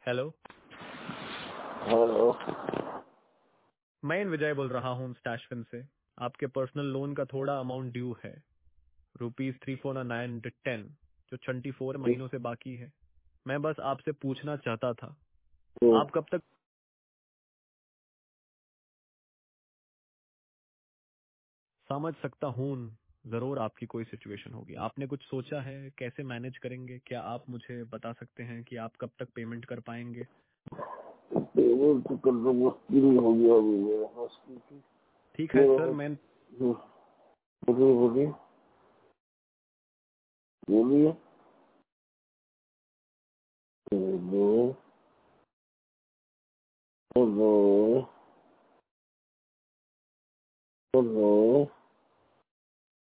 Hello, hello. मैं विजय बोल रहा हूँ स्टैशफिन से। आपके पर्सनल लोन का थोड़ा अमाउंट ड्यू है, ₹34910, जो 24 महीनों से बाकी है। मैं बस आपसे पूछना चाहता था, आप कब तक समझ सकता हूँ। जरूर आपकी कोई सिचुएशन होगी, आपने कुछ सोचा है कैसे मैनेज करेंगे? क्या आप मुझे बता सकते हैं कि आप कब तक पेमेंट कर पाएंगे? पेमेंट तो कर दो, मुश्किल हो गया अभी मेरे पास क्योंकि ठीक है सर, मेरा मैं बोलिए बोलिए बोलिए। Hello hello hello.